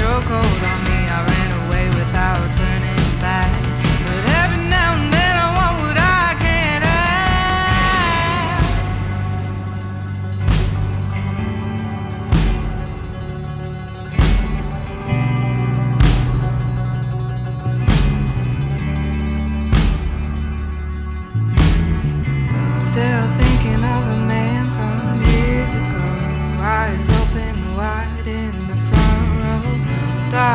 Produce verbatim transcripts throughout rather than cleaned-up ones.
chokehold on me. I ran away without turning back. But every now and then I want what I can't have. I'm still thinking of the man from years ago. Eyes open wide in the front row. Dark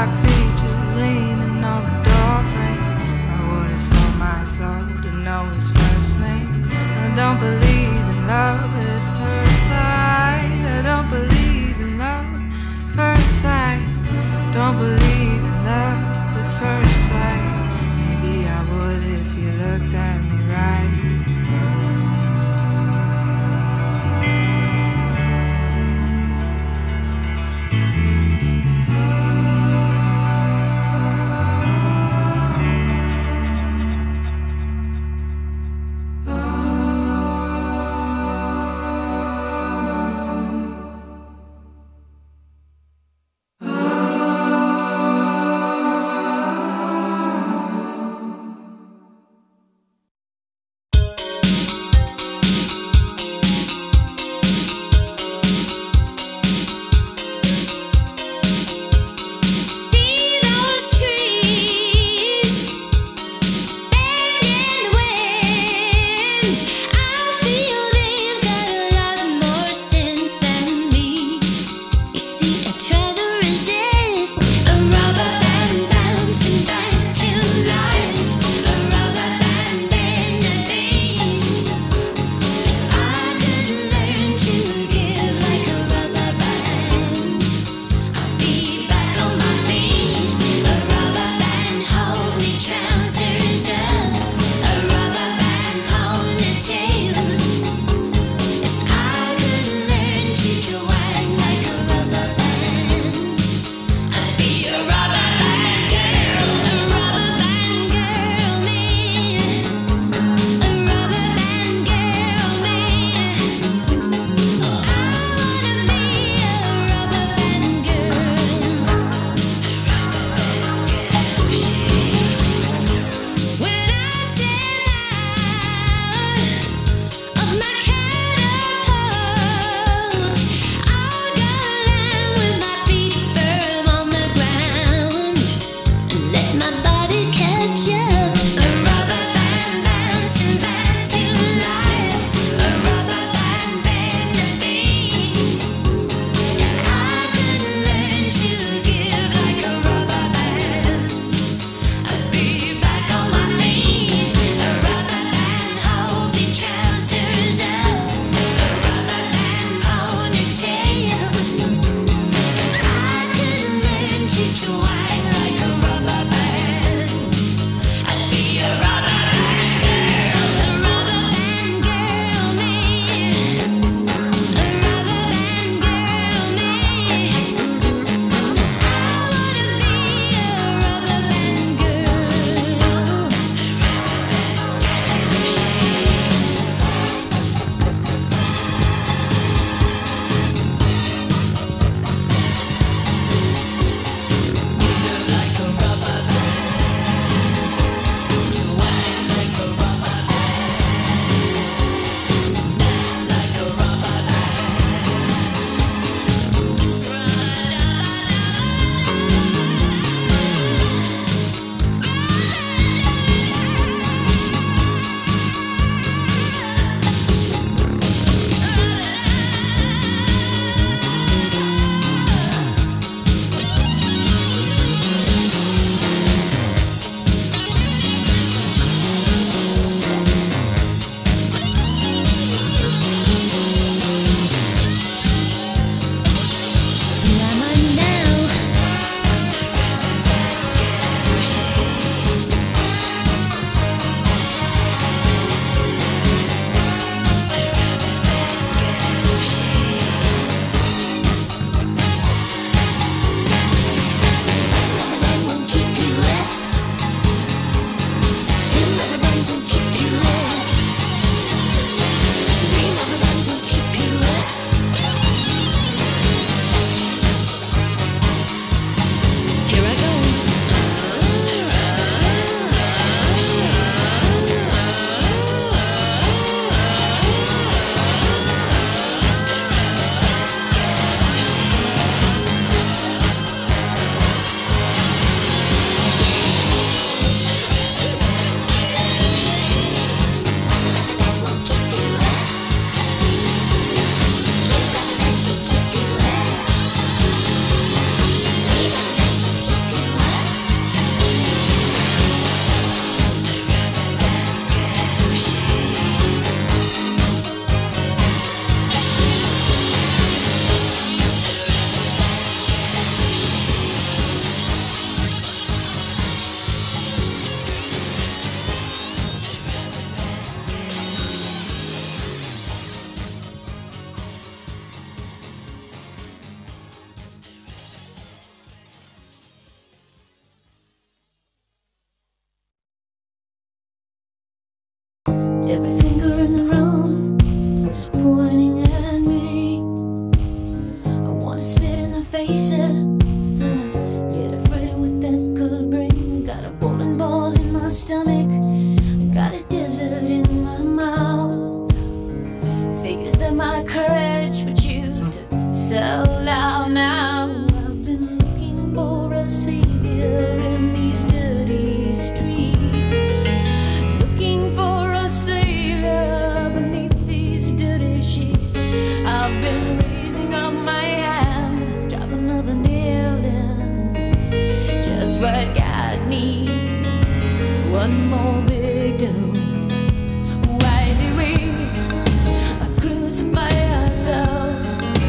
tell out now. I've been looking for a savior in these dirty streets, looking for a savior beneath these dirty sheets. I've been raising up my hands, drop another nail in, just what God needs, one more victim. Why do we crucify ourselves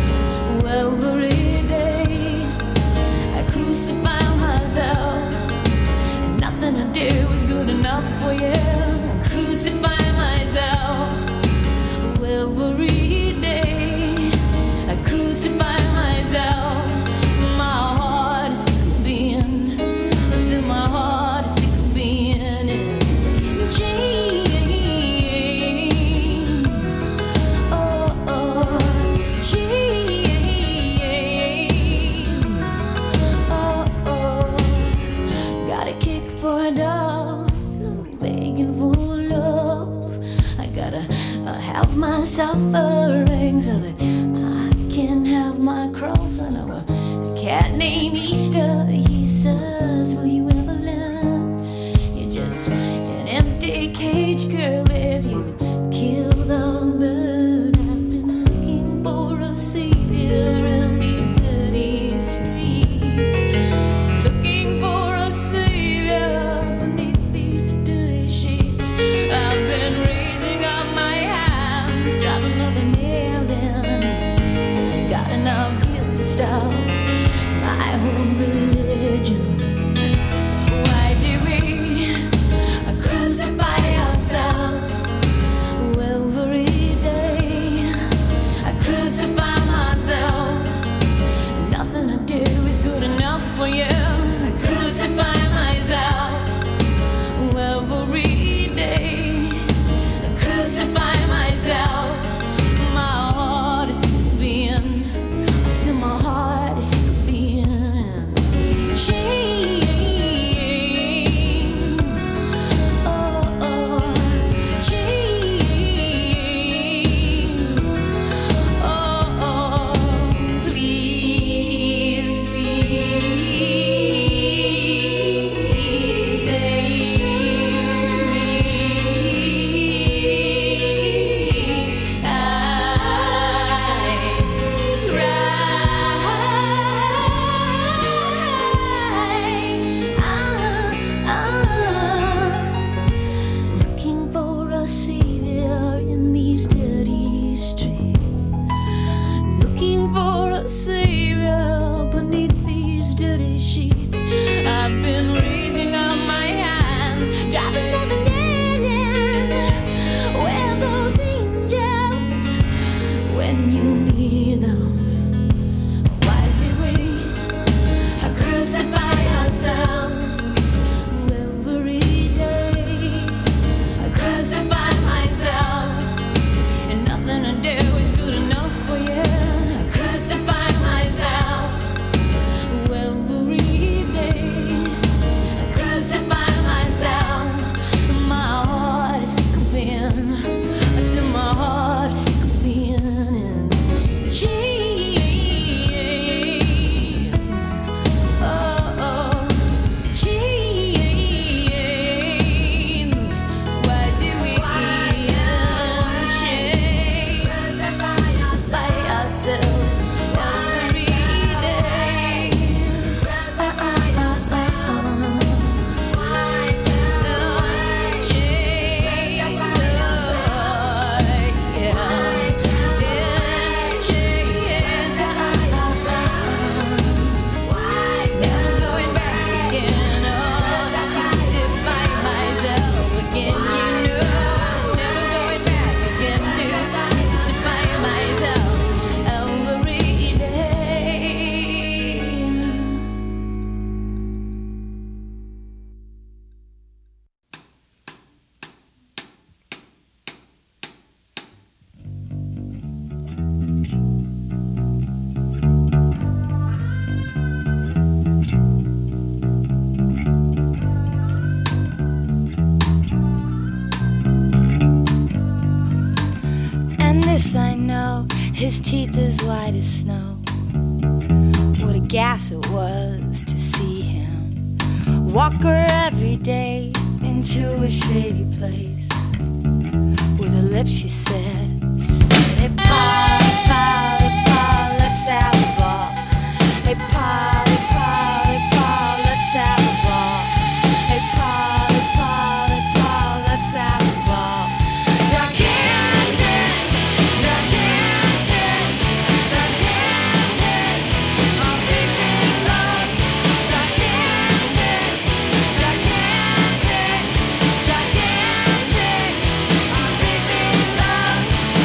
every day? I crucify myself, and nothing I do is good enough for you. I crucify myself every day. I crucify myself. My heart is sick of being, still my heart is sick of being in chains. Oh, oh, chains. Oh, oh, got a kick for a dog, begging for love. I gotta uh, have myself a ring so that I can have my cross. I know a cat named Easter. He says, will you ever learn? You're just an empty cage, girl, if you kill the bird. I've been looking for a savior in these dirty streets, looking for a savior beneath these dirty sheets. I've been raising up my hands, drop another nail in, got enough guilt to stop my own religion. Why do we crucify ourselves every day? I crucify myself, nothing I do is good enough for you. I crucify myself every day. I crucify myself. My heart is sick of being, I see my heart is sick of being in chains. Oh, oh, chains. Oh, oh, please, please, save me. Looking for a savior in these dirty streets, looking for a savior beneath these dirty sheets. I've been raising up my hands, driving another nail in. Where are those angels when you need them? Why do we crucify ourselves every day? I crucify myself, and nothing I do is good enough for you. I crucify myself every day. I crucify myself. My heart is sick of being, I said my heart is sick of being in chains. Oh, oh, chains. Why do we in chains? Crucify ourselves every day. Ah, ah, ah, ah, ah. Oh, chains. Oh, yeah. Yeah, chains. Ah, ah, ah. Never going back again. Oh, crucify myself again, you know. Never going back again to crucify myself every day. And this I know, his teeth as white as snow. gas it was to see him walk her every day into a shady place. With her lips she said, she said, hey Paul, Paul, Paul, let's have a ball. Hey Paul, Paul, Paul, let's have a ball. Hey Paul, Paul, Paul, let's have a ball. Gigantic, gigantic, gigantic, my big big love. Gigantic, gigantic, gigantic, my big big love.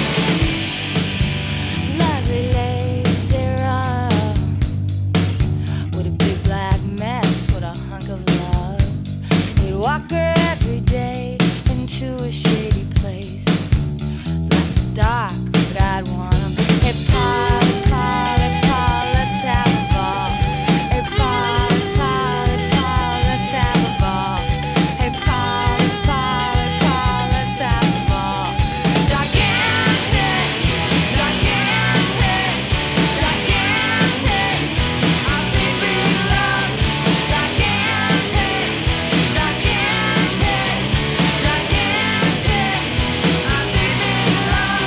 Lovely lazy run with a big black mess, with a hunk of love. He'd walk her every day into a shady place. Lights dark, but I'd want him. Hey Paul, Paul, hey Paul, let's have a ball. Hey Paul, Paul, hey Paul, let's have a ball. Hey Paul, Paul, hey Paul, let's have a ball. Gigantic, gigantic, gigantic, our big big love. Gigantic, gigantic, gigantic, our big big love.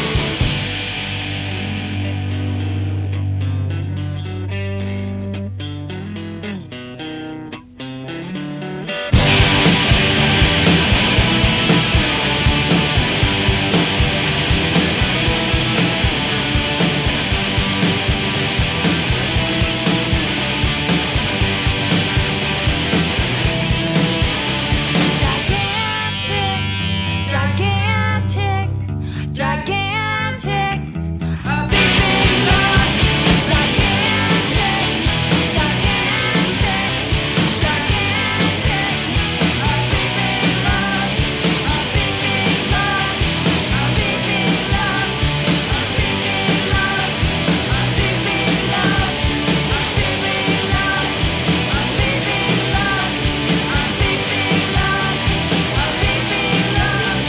Gigantic, gigantic, gigantic, a big big love. Gigantic, gigantic, gigantic, a big big love. A big big love. A big big love. A big big love. A big big love. A big big love. A big big love. A big big love. A big big love.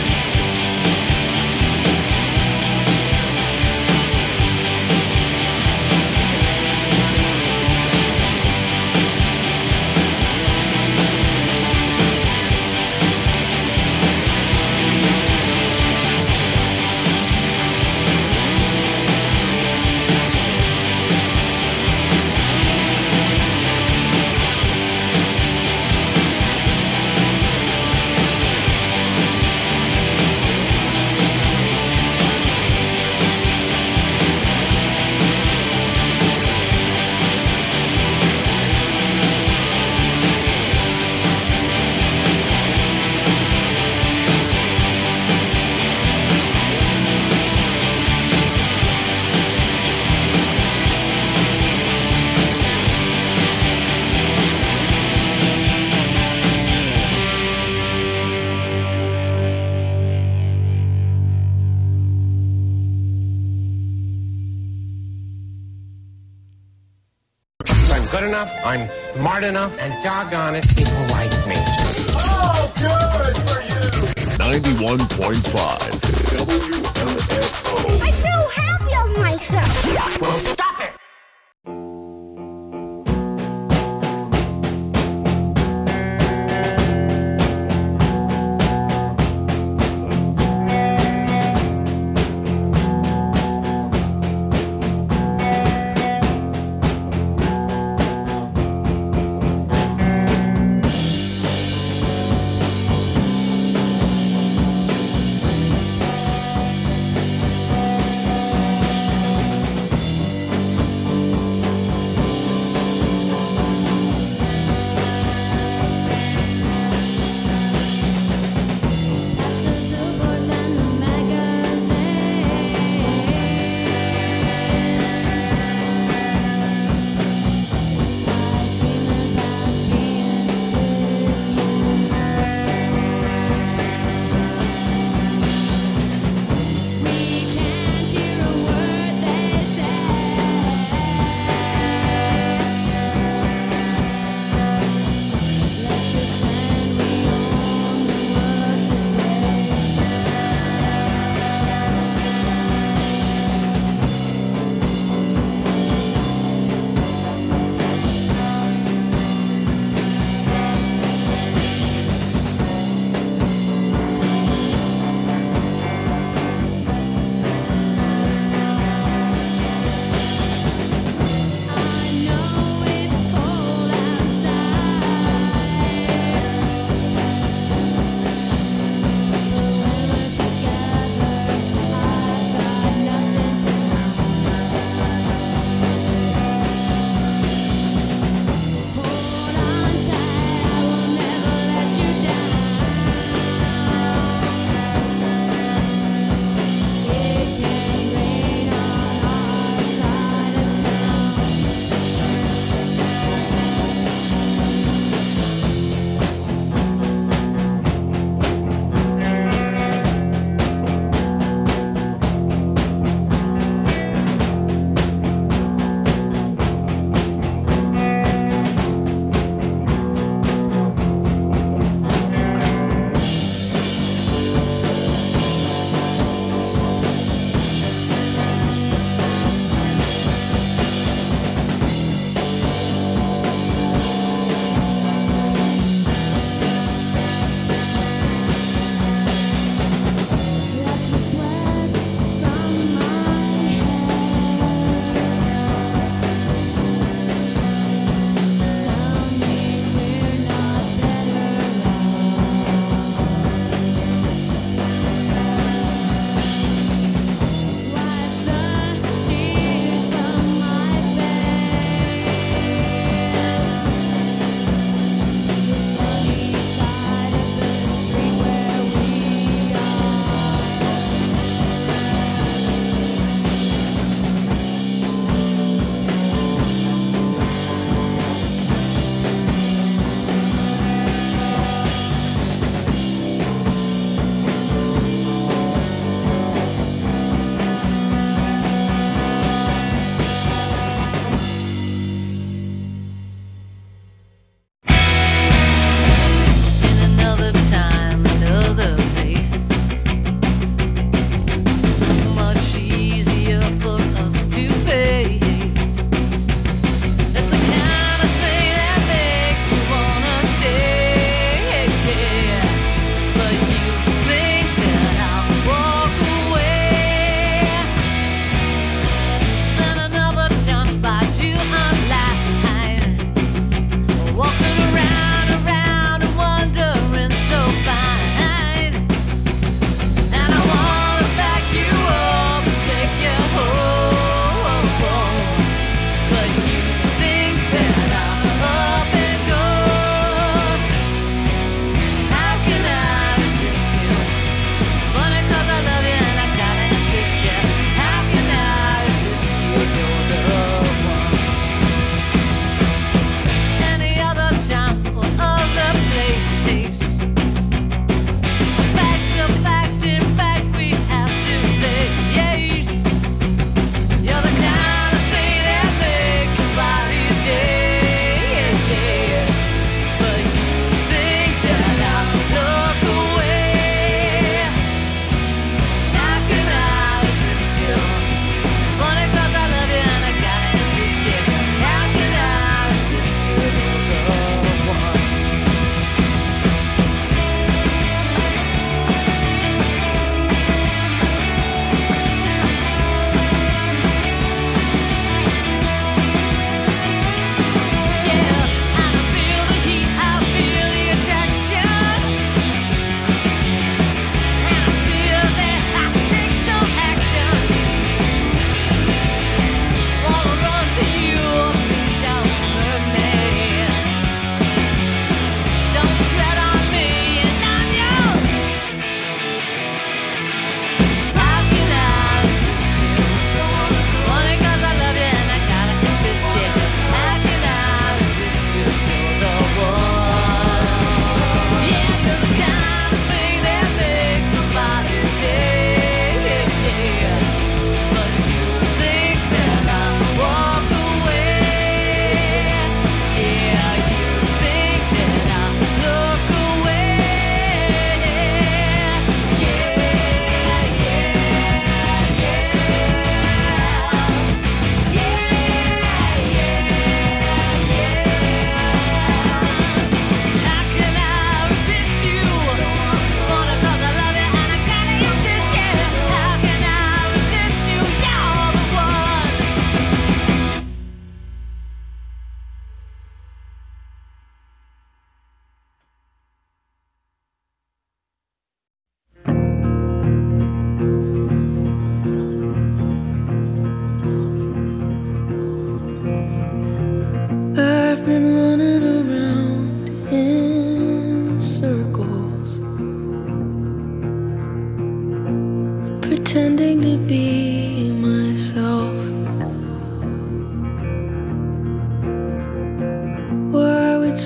I'm good enough, I'm smart enough, and doggone it, people like me. ninety-one point five W M F O. I feel happy of myself. Well, stop it!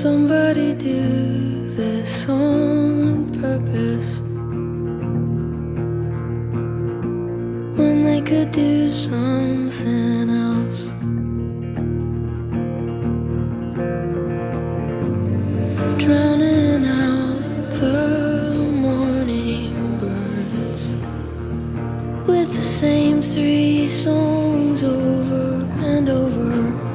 somebody do this on purpose when they could do something else? Drowning out the morning birds with the same three songs over and over.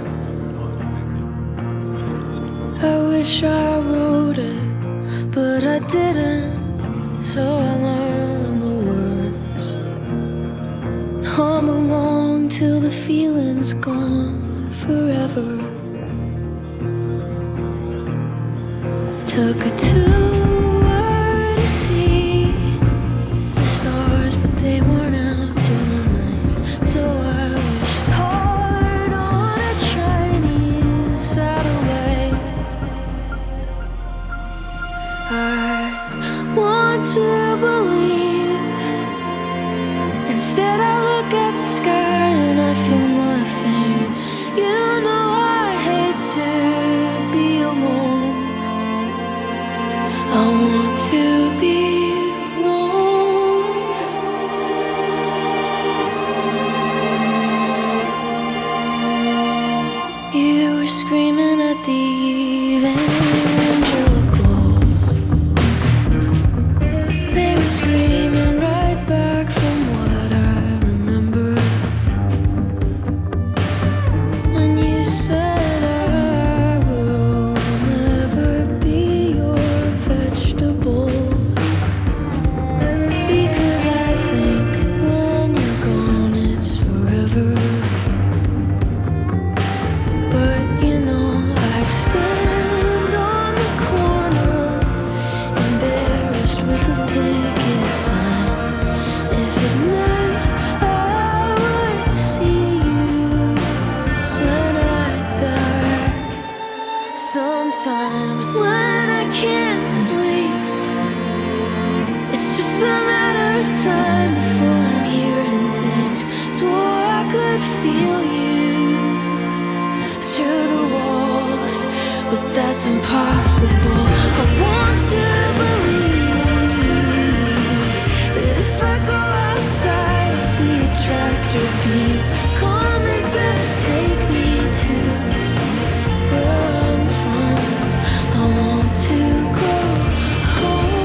I wish I wrote it, but I didn't, so I learned the words. Hum along till the feeling's gone forever. Took a tour to see the stars, but they weren't out tonight, so I wished hard on a Chinese satellite. I want to believe. Instead I look at the sky and I feel nothing. You know I hate to be alone. I want to be wrong. You were screaming at the evangelicals. They were screaming right back from what I remember. And you said I will never be your vegetable, because I think when you're gone it's forever. But you know I'd stand on the corner, embarrassed with a picket sign, if it meant I would see you when I die. Sometimes when I can't sleep, it's just a matter of time before I'm hearing things. Swore I could feel you through the walls, but that's impossible. I want to believe that if I go outside, I see a tractor beam coming to take me to where I'm from. I want to go home.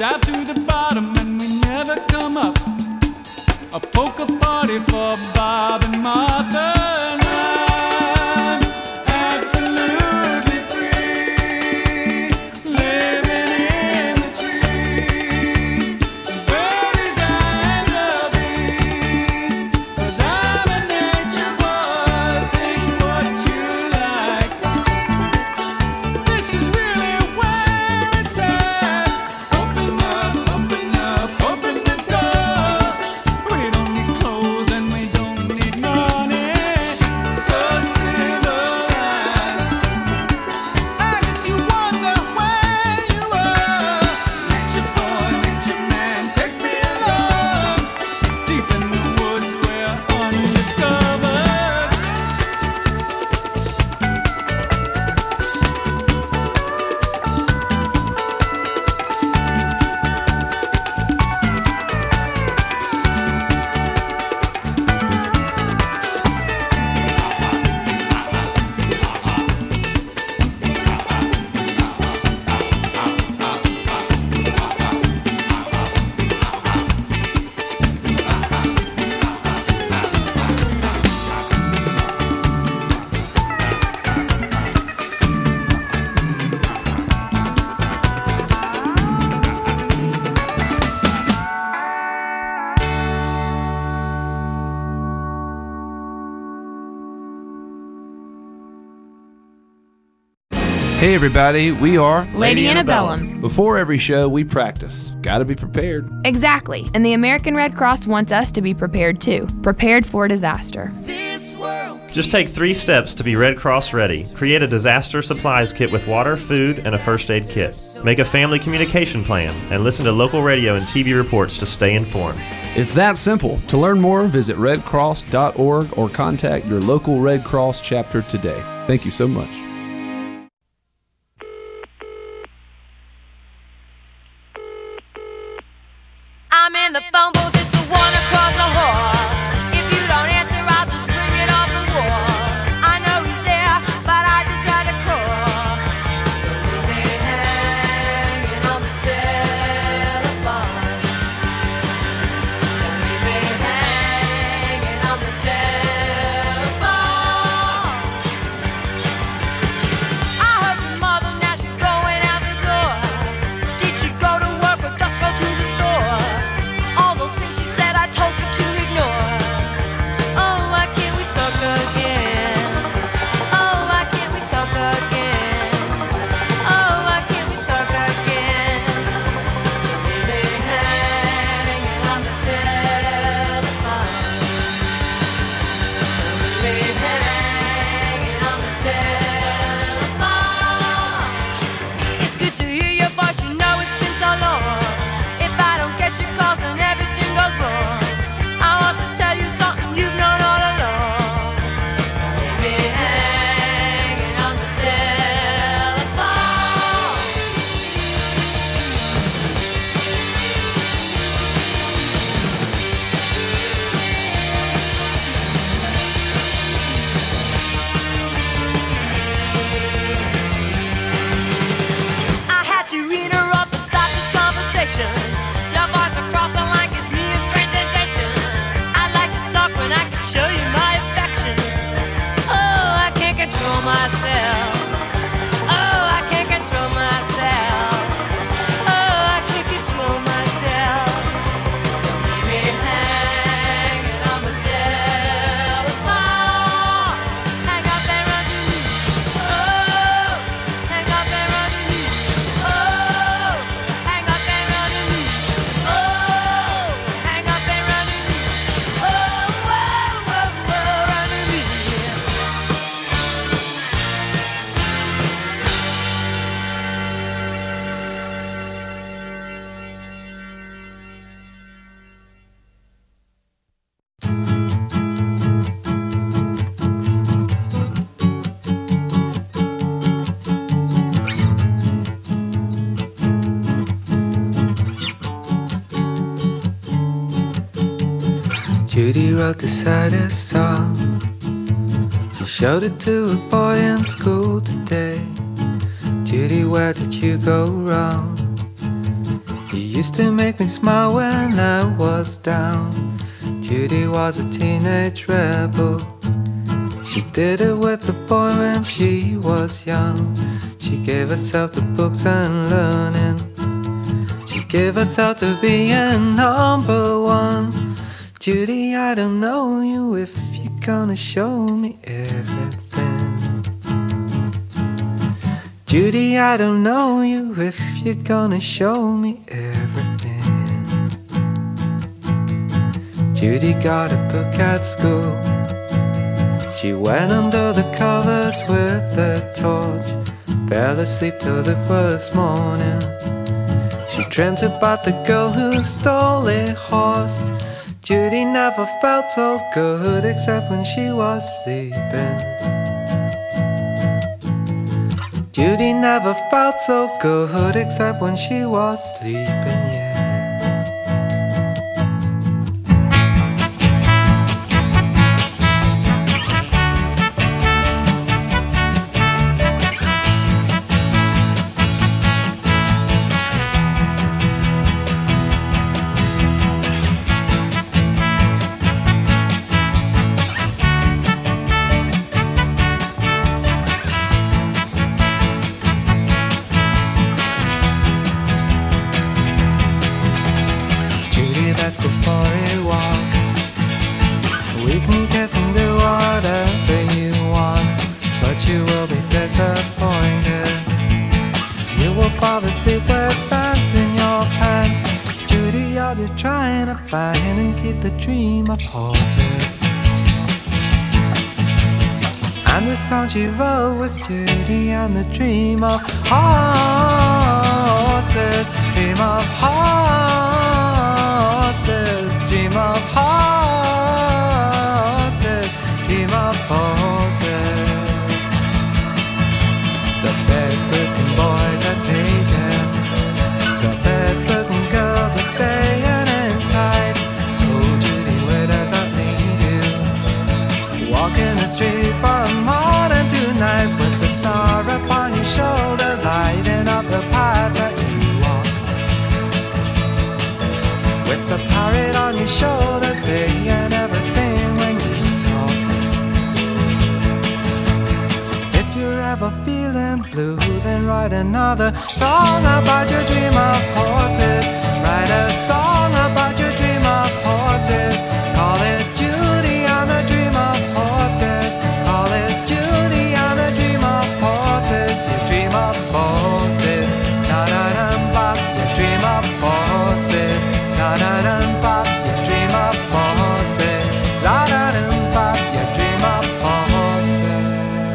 dive to the bottom and we never come up. A polka party for Bob and Martha. And I'm absolutely free, living in the trees, birdies and the bees. 'Cause I'm a nature boy, think what you like. This is really where it's at. Open up, open up, open the door. We don't need clothes and we don't need money. So civilized. I guess you wonder where you are. Nature boy, nature man, take me along. Deep in the woods where undiscovered. Hey everybody, we are Lady Antebellum. Before every show, we practice. Gotta be prepared. Exactly. And the American Red Cross wants us to be prepared too. Prepared for disaster. Just take three steps to be Red Cross ready. Create a disaster supplies kit with water, food, and a first aid kit. Make a family communication plan and listen to local radio and T V reports to stay informed. It's that simple. To learn more, visit red cross dot org or contact your local Red Cross chapter today. Thank you so much. I'm in the phone booth, it's the one across the hall. If you don't answer, I'll just ring it off the wall. I know he's there, but I just tried to call. Leave me hanging on the telephone. Leave me hanging on the telephone. I heard your mother, now she's going out the door. Did she go to work or just go to the store? All those things she said I told you to ignore. Oh, why can't we talk again? Oh, why can't we talk again? Oh, why can't we talk again? Leave me hanging on the telephone. Leave me hanging on the telephone. It's good to hear your voice, you know it's been so long. If I don't get your calls, then everything goes wrong. I want to tell you something you've known all along. Leave me hanging on the telephone. I had to interrupt and stop this conversation. Your voice across the line gives me a strange sensation. I like to talk when I can show you my affection. Oh, I can't control myself. Oh, I can't control myself. Oh, I can't control myself. Leave me hanging on the telephone. Hang up and run to me. Oh, hang up and run to me. Oh, hang up and run to me. Oh, hang up and run to me. Oh, whoa, whoa, whoa, run to me. Judy wrote the saddest song. She showed it to a boy in school today. Judy, where did you go wrong? You used to make me smile when I was down. Judy was a teenage rebel. She did it with a boy when she was young. She gave herself to books and learning. She gave herself to being number one. Judy, I don't know you if you're gonna show me everything. Judy, I don't know you if you're gonna show me everything. Judy got a book at school. She went under the covers with a torch, fell asleep till it was morning. She dreamt about the girl who stole a horse. Judy never felt so good except when she was sleeping. Judy never felt so good except when she was sleeping, yeah. Let's go for a walk. We can kiss and do whatever you want, but you will be disappointed. You will fall asleep with pants in your pants. Judy, you're just trying to find and keep the dream of horses. And the song she wrote was Judy and the dream of horses. Dream of horses. Dream of horses. Dream of horses. The best looking boys are taken. The best looking girls are staying inside. So Judy, where does that lead you? Walking the street from morning to night, with the star upon your shoulder, lighting up the path that you walk. With the parrot on your shoulder, saying everything when you talk. If you're ever feeling blue, then write another song about your dream of horses. Write a song about your dream of horses. Call it Judy and the dream of horses. Call it Judy and the dream of horses. Your dream of horses. Na na na bop. Your dream of horses. Na na na bop. Your dream of horses. La na na bop. Your dream of horses.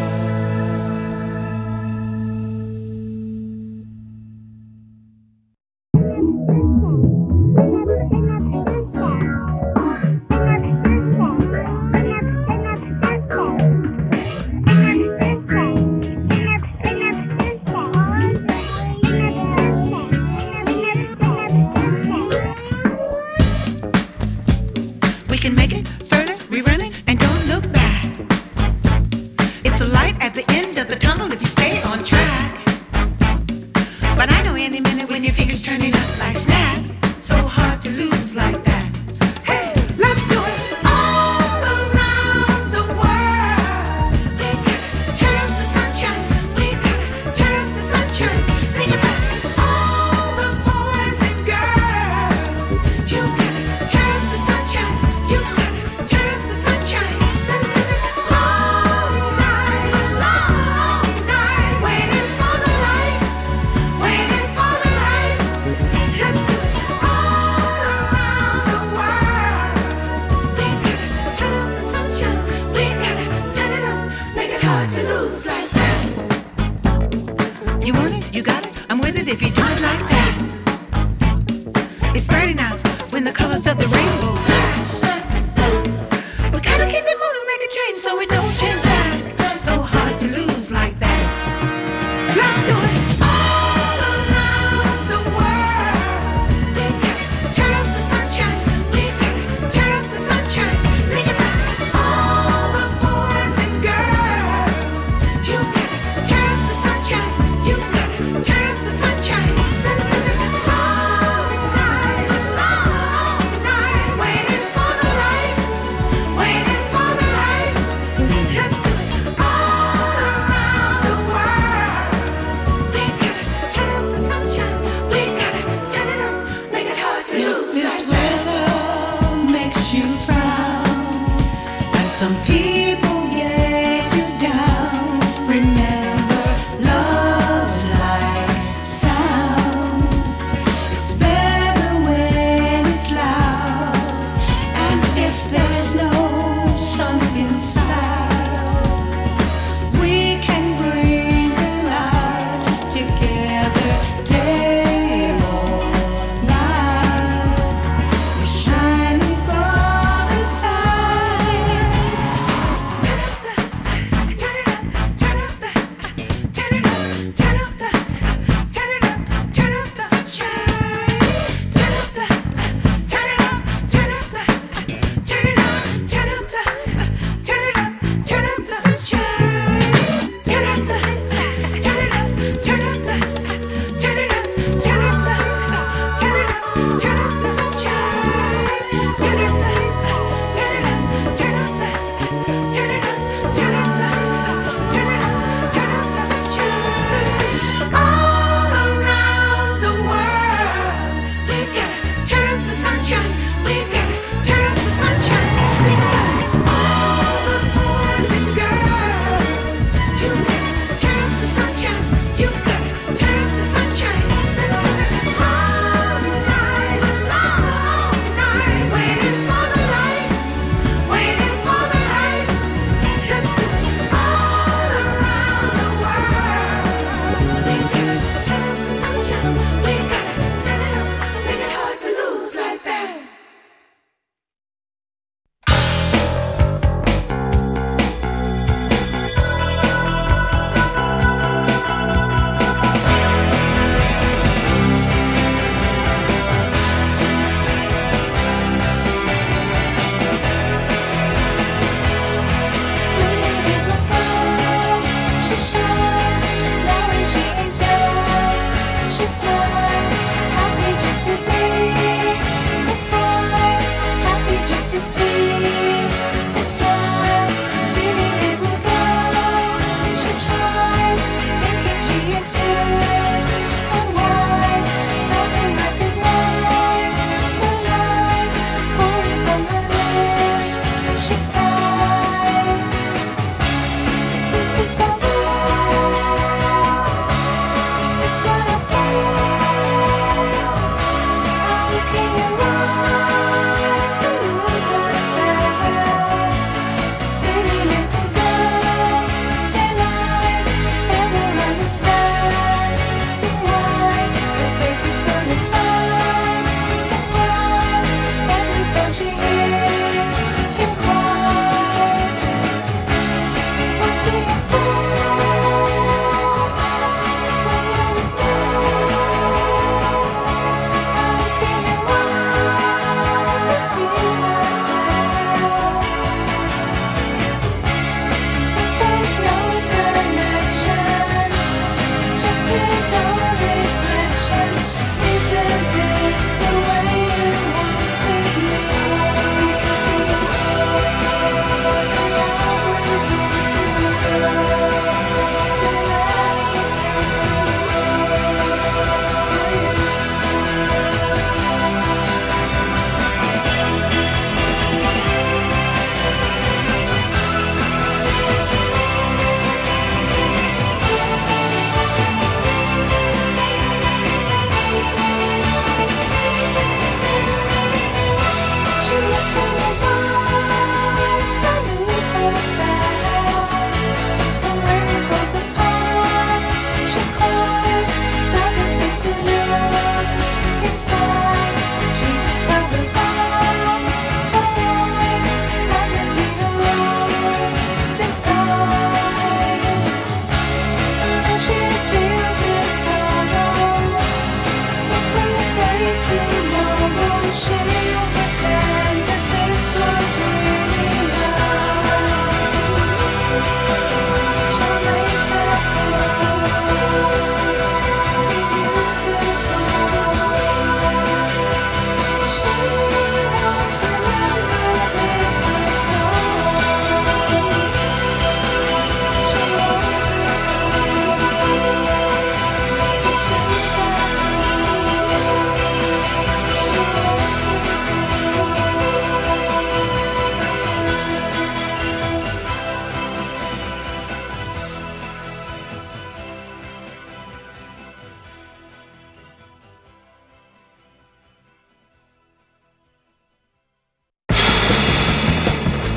We can make it further, rerunning, and don't look back. It's a light at the end of the tunnel if you stay on track. But I know any minute when your fingers turning up like snap, so hard to lose like that. Hey, let's do it all around the world. We gotta turn up the sunshine. We gotta turn up the sunshine. Sing about all the boys and girls. You gotta turn up the sunshine. You gotta turn up the sunshine. Set us all night, a long night, waiting for the light, waiting for the light. Let's do it all around the world. We gotta turn up the sunshine. We gotta turn it up, make it hard to lose like that. You want it, you got it. I'm with it if you do it like that. It's brighter now when the colors of the rainbow flash. We gotta keep it moving, make a change so it don't change back. So hard to lose like that. Let's do it all around the world. We gotta turn up the sunshine. We gotta turn up the sunshine. Sing about all the boys and girls. You gotta turn up the sunshine. You gotta turn up the sunshine. Set us all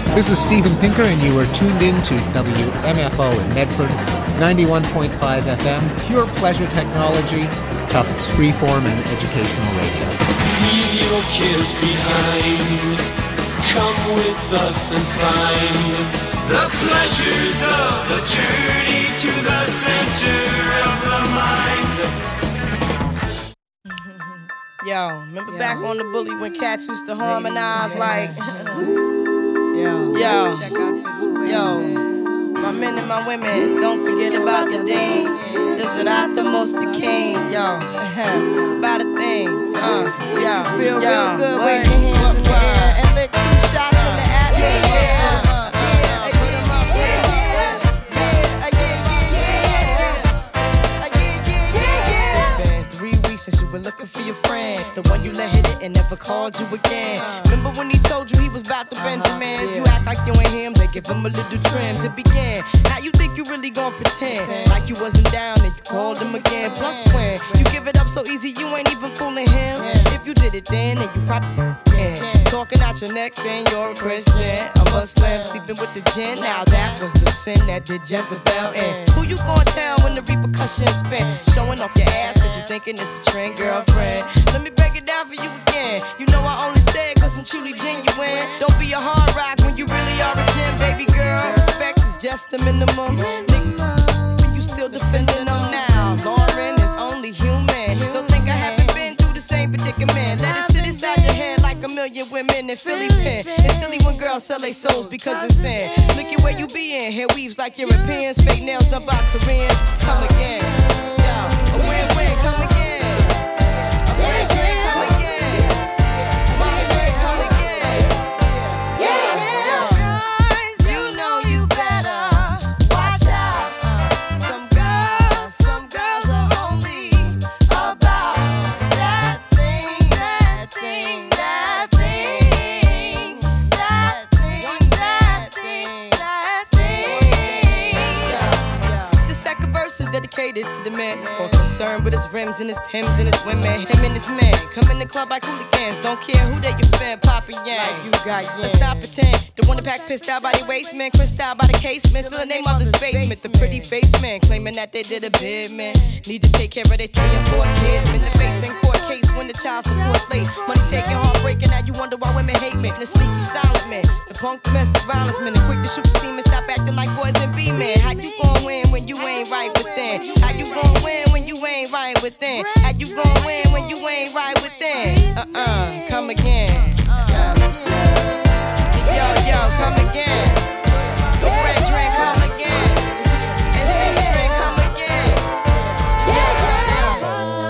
This is Steven Pinker, and you are tuned in to W M F O in Medford, ninety-one point five F M, pure pleasure technology, Tufts freeform and educational radio. Leave your kids behind. Come with us and find the pleasures of the journey to the center of the mind. Yo, remember back on the bully when cats used to harmonize like, yo, yo, yo, my men and my women, don't forget about the dean. This is not the most the king, yo. It's about a thing, uh, yo, feel yo, real good, wave your hands in the air and lick two shots in the atmosphere. Uh, Since you were looking for your friend, the one you let hit it and never called you again. Remember when he told you he was about to Benjamins? You act like you ain't him, they give him a little trim to begin. How you think you really gon' pretend like you wasn't down and you called him again? Plus when you give it up so easy, you ain't even fooling him. If you did it then, then you probably can. Talking out your neck saying you're a Christian, a Muslim, sleeping with the jinn. Now that was the sin that did Jezebel in. Who you gon' tell when the repercussions spin? Showing off your ass cause you thinking it's a trend, girlfriend. Let me break it down for you again. You know I only say it cause I'm truly genuine. Don't be a hard rock when you really are a gem, baby girl. Respect is just the minimum. Nigga, you still defending them now. Lauren is only human. Don't think I haven't been through the same predicament. Let it sit inside your head like a million women in Philly pen. It's silly when girls sell their souls because it's sin. Look at where you be in. Hair weaves like Europeans. Fake nails done by Koreans. Come again. Yo, a win-win, come again. Dedicated to the man, more concerned with his rims and his Timbs and his women. Him and his man come in the club like hooligans. Don't care who they your fan, Papa Yang. Like you got yeah. Let's not pretend. The one that pack pissed out by the waist, man, crissed out by the casement. Still the name of this basement. The pretty face man claiming that they did a bid, man. Need to take care of their three and four kids. Been the face in court case when the child support's late. Money taking, heartbreaking. Now you wonder why women hate men. The sneaky silent man, the punk domestic violence man, the quick to shoot the semen. Stop acting like boys and be men. How you gon' win when you ain't right within? How you gon' win when you ain't right within? How you gon' win when you ain't right within? Uh-uh, come again. Uh. Yo, yo, come again. The red drink, come again. And six drink, come again. Yo, yo,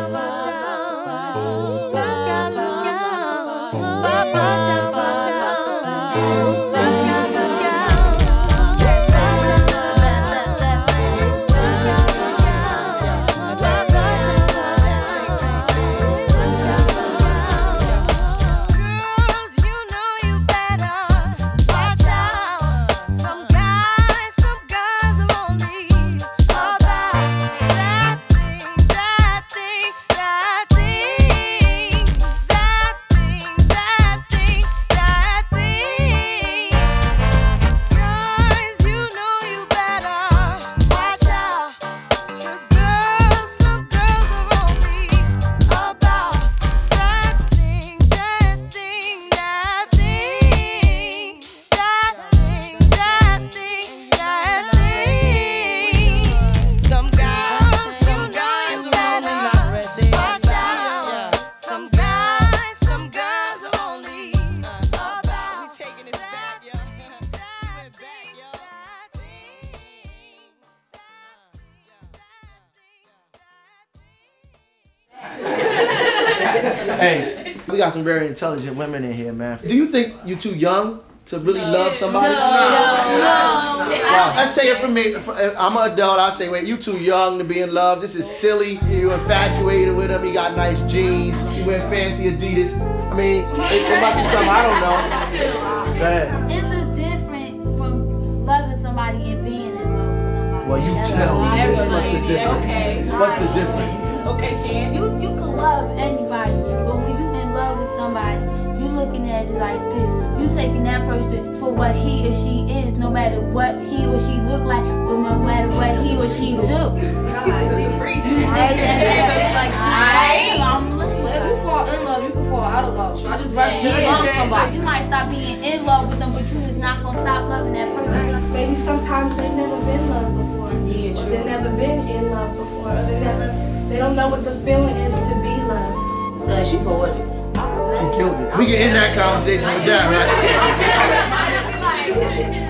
Hey, we got some very intelligent women in here, man. Do you think you're too young to really no. love somebody? No, no, no. Well, let's say it from me. I'm an adult. I say, wait, you too young to be in love. This is silly. You infatuated with him. He got nice jeans. He wear fancy Adidas. I mean, it, it might be something I don't know. Go ahead. It's a difference from loving somebody and being in love with somebody. Well, you That's tell me. What's What's the difference? Okay. What's the difference? Okay, Shan. You you can love anybody, but when you in love with somebody, you looking at at it like this. You taking that person for what he or she is, no matter what he or she look like, or no matter what he or she do. You let that person like this. If you fall in love, you can fall out of love. I just rather just love somebody. You might stop being in love with them, but you just not gonna stop loving that person. Maybe sometimes they've never been loved before. Yeah, true. They've never been in love before. Or they never, they don't know what the feeling is to be loved. Yeah, she poetic. She killed it. We can end that conversation with that, right?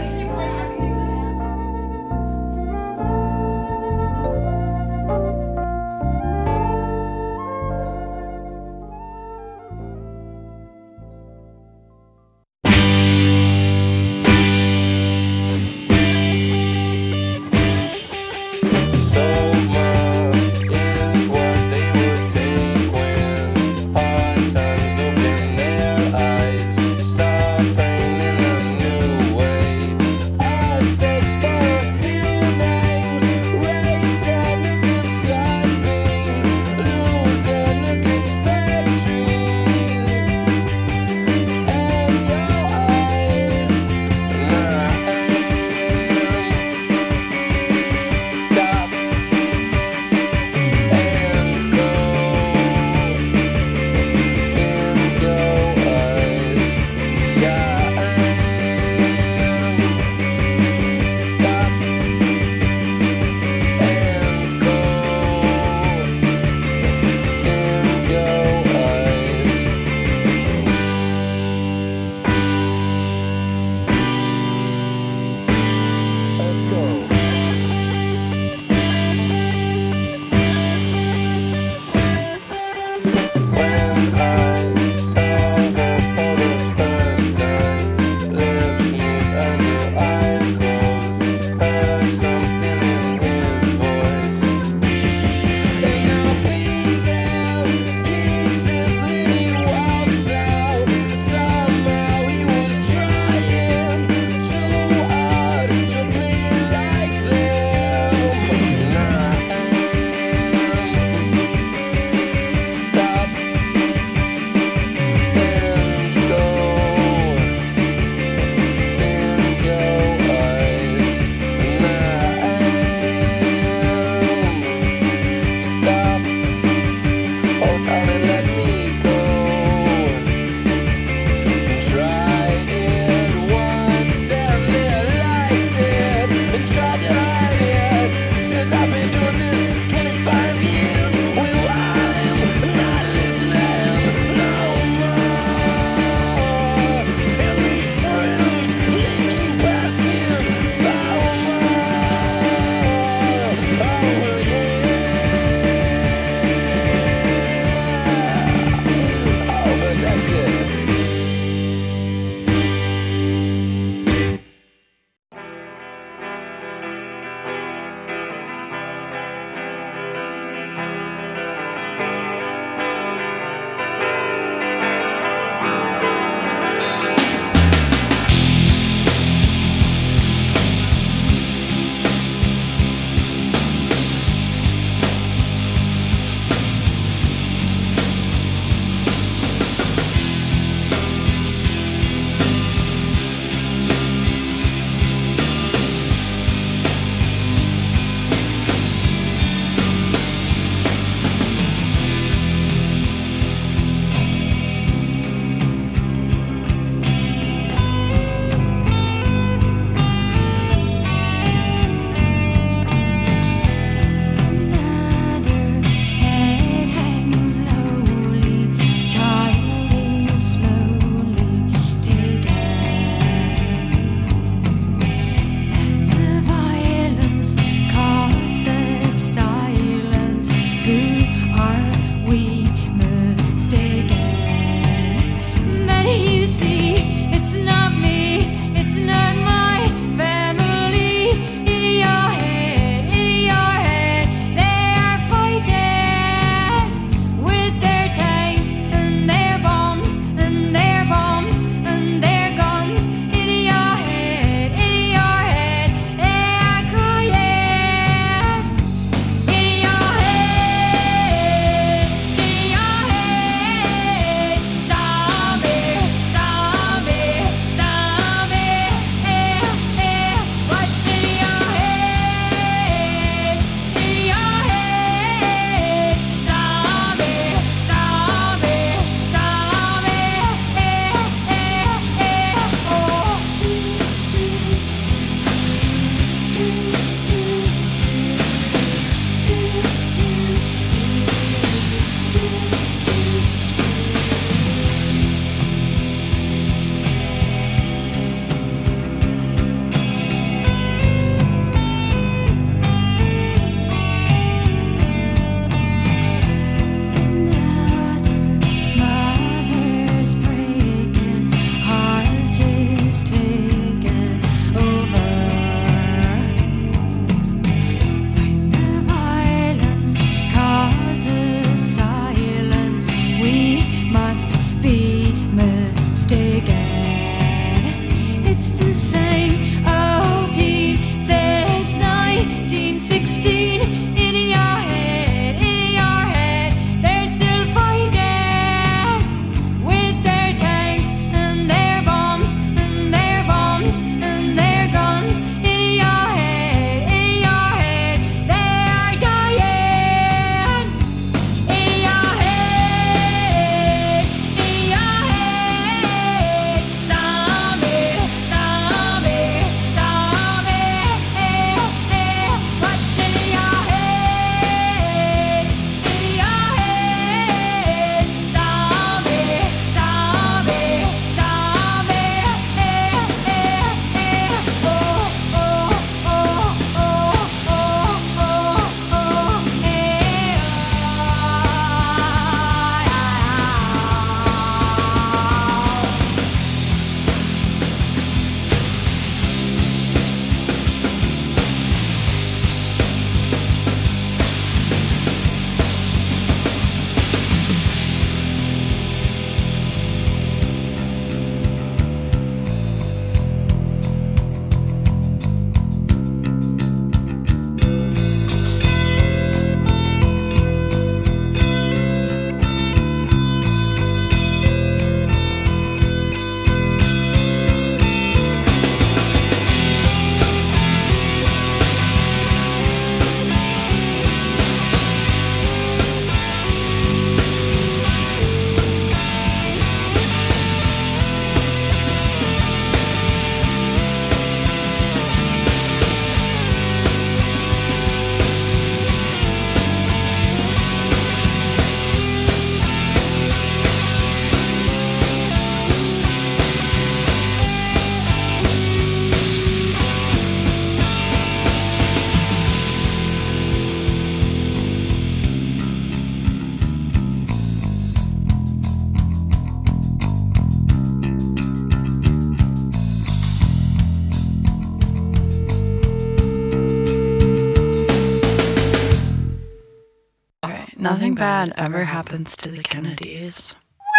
nothing bad ever happens to the Kennedys.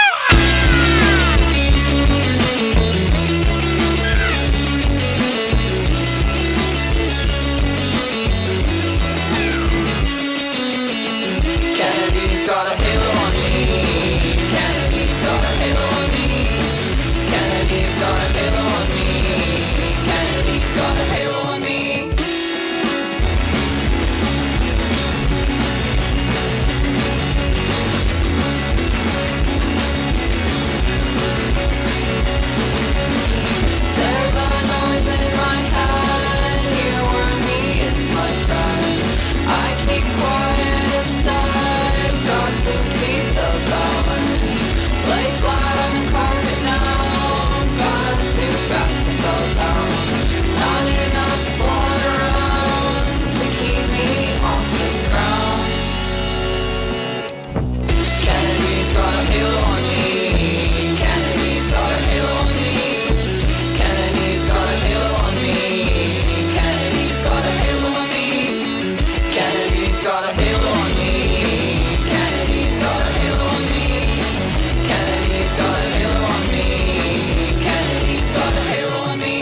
Kennedy's got a halo on me. Kennedy's got a halo on me. Kennedy's got a halo on me. Kennedy's got a halo on me. There's a noise in my head. You were me, it's my friend. I keep quiet instead. Got to keep the balance. Lay flat on the carpet now. Got up too fast and fell down. Not enough blood around to keep me off the ground. Kennedy's got a halo on me. Kennedy's got a halo on me. Kennedy's got a halo on me. Kennedy's got a halo on me. Kennedy's got a halo on me. Kennedy's got a halo on me. Kennedy's got a halo on me. Kennedy's got a halo on me.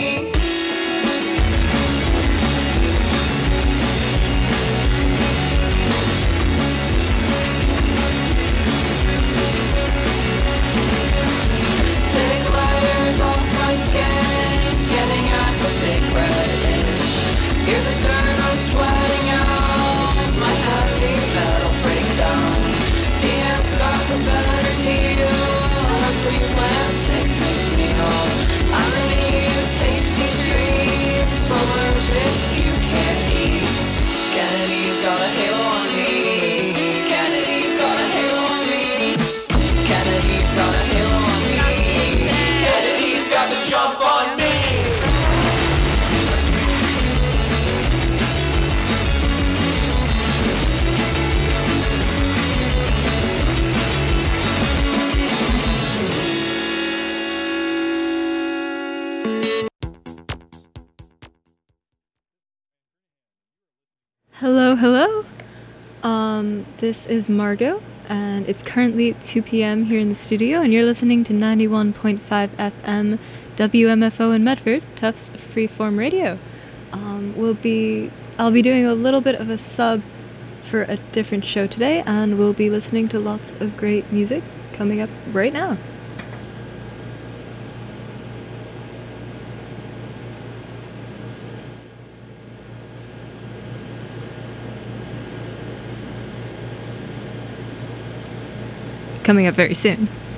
Thick layers off my skin, getting at the big reddish. Hear the dirt I'm sweating out, my heavy metal breakdown. The ant's got the better deal, and a pre-planned picnic meal. I'm gonna eat a tasty treat, so allergic you can't eat. Kennedy's got a halo on me. Kennedy's got a halo on me. Kennedy's got a halo on me. Kennedy's got the jump on me. Hello, hello. Um, this is Margot, and it's currently two p.m. here in the studio, and you're listening to ninety-one point five F M W M F O in Medford, Tufts Freeform Radio. Um, we'll be, I'll be doing a little bit of a sub for a different show today, and we'll be listening to lots of great music coming up right now. Coming up very soon.